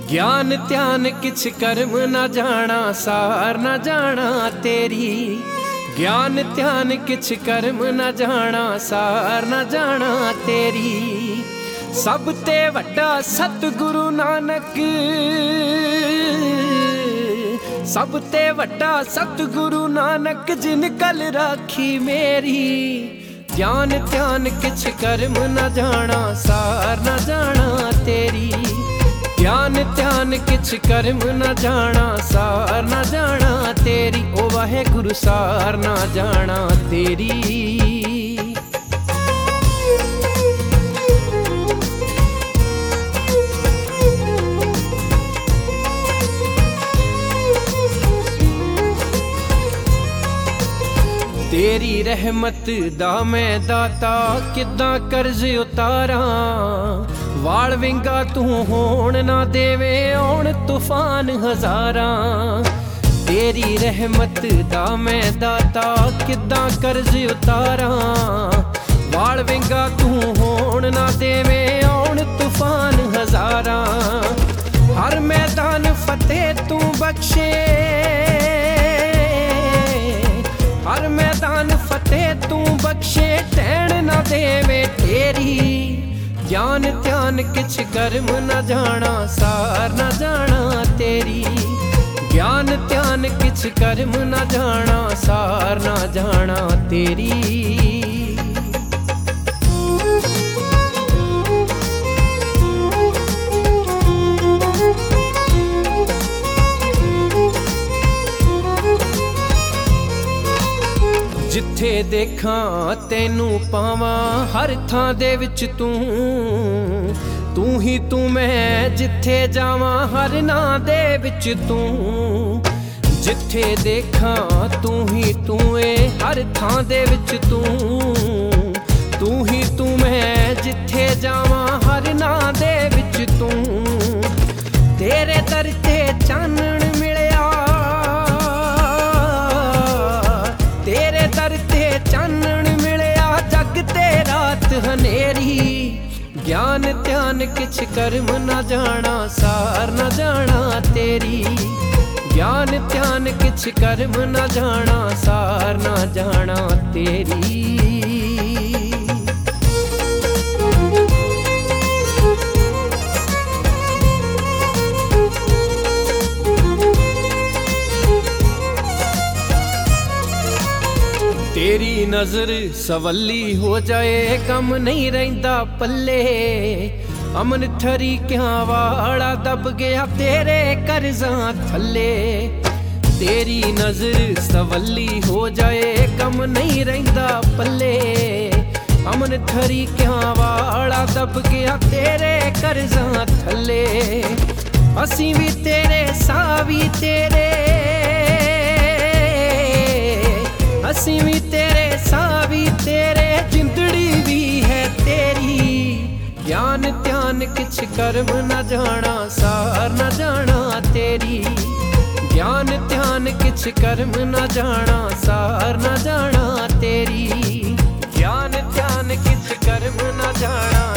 ज्ञान ध्यान किछ कर्म न जाना, सार न जाना तेरी। ज्ञान ध्यान किछ कर्म न जाना, सार न जाना तेरी। सब ते वड्डा सतगुरु नानक, सब ते वड्डा सतगुरु नानक, जिन कल राखी मेरी। ज्ञान ध्यान किछ कर्म न जाना, सार न जाना तेरी। ज्ञान ध्यान किछ कर्म न जाना, सार न जाना तेरी। ओ वाहेगुरु सार न जाना तेरी। तेरी रहमत दा मैं दाता, किद्दां कर्ज उतारा। वाल विंगा तू होण ना देवे, आउण तूफान हजारा। तेरी रहमत दा मैं दाता, किद्दां कर्ज उतारा। वाल विंगा तू होण ना देवे, आउण तूफान हजारा। हर मैदान फतेह तू बख्शे, हर मैदान फतेह तू बख्शे, टैण न देवे तेरी। ज्ञान ध्यान किछ कर्म न जाना, सार न जाना तेरी। ज्ञान ध्यान किछ कर्म न जाना, सार न जाना तेरी। जिथे देखा तेनू पावा, हर थां दे विच तू ही तू। मैं जिथे जावा, हर नां दे विच तू। जिथे देखा तू ही तू ए, हर थां दे विच तू ही तू। मैं जिथे जावा, हर नां दे विच तू। तेरे दर ते चानण मिलिया, तेरे दर ते चानण मिलिया, जग ते रात हनेरी। ज्ञान ध्यान किछ कर्म न जाना, सार न जाना तेरी। ज्ञान ध्यान किछ कर्म न जाना, सार न जाना तेरी। तेरी नजर सवली हो जाए, कम नहीं रहिंदा पल्ले। अमन ठरी क्या वाला दब गया तेरे कर्जां थल्ले। तेरी नजर सवली हो जाए, कम नहीं रहिंदा पल्ले। अमन ठरी क्या वाला दब गया तेरे कर्जां थल्ले। असीं भी तेरे, साह भी तेरे, असीं भी तेरे, साह भी तेरे, जिंदड़ी भी है तेरी। ज्ञान ध्यान किछ कर्म न जाना, सार न जाना तेरी। ज्ञान ध्यान किछ कर्म न जाना, सार न जाना तेरी। ज्ञान ध्यान किछ कर्म न जाना,